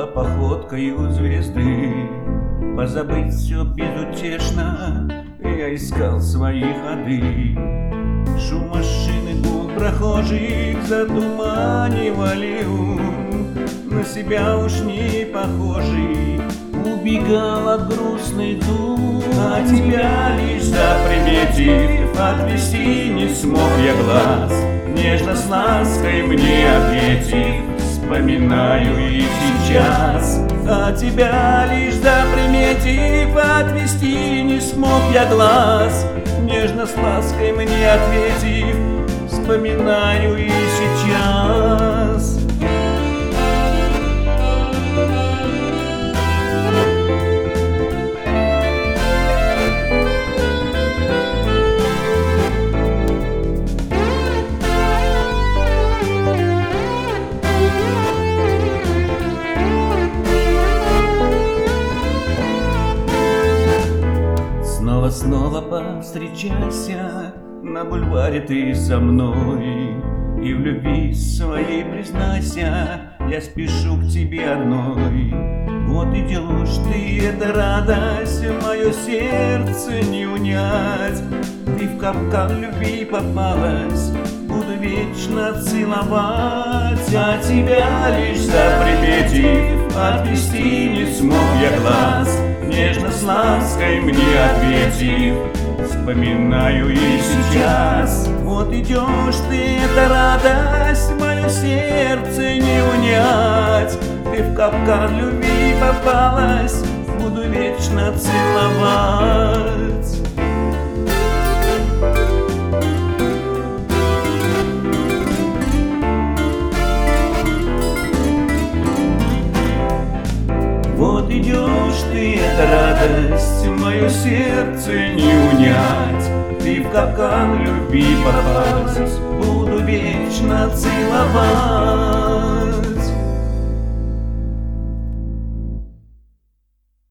шагала походкою звезды. Позабыть все безутешно я искал свои ходы. Шум машины, гул прохожих затуманивали ум. На себя уж не похожий убегал от грустных дум. А тебя лишь заприметив, отвести не смог я глаз. Нежно с лаской мне ответив, вспоминаю и сейчас. А тебя лишь заприметив, отвести не смог я глаз. Нежно с лаской мне ответив, вспоминаю и сейчас. Снова повстречайся на бульваре ты со мной, и в любви своей признайся, я спешу к тебе одной. Вот идешь ты, это радость, мое сердце не унять. Ты в капкан любви попалась, буду вечно целовать. А тебя лишь заприметив, отвести не смог я глаз. Нежно с лаской мне ответив, вспоминаю и сейчас. Вот идешь ты, это радость, мое сердце не унять. Ты в капкан любви попалась, буду вечно целовать. Вот идешь ты, это радость, мое сердце не унять. Ты в капкан любви попалась, буду вечно целовать.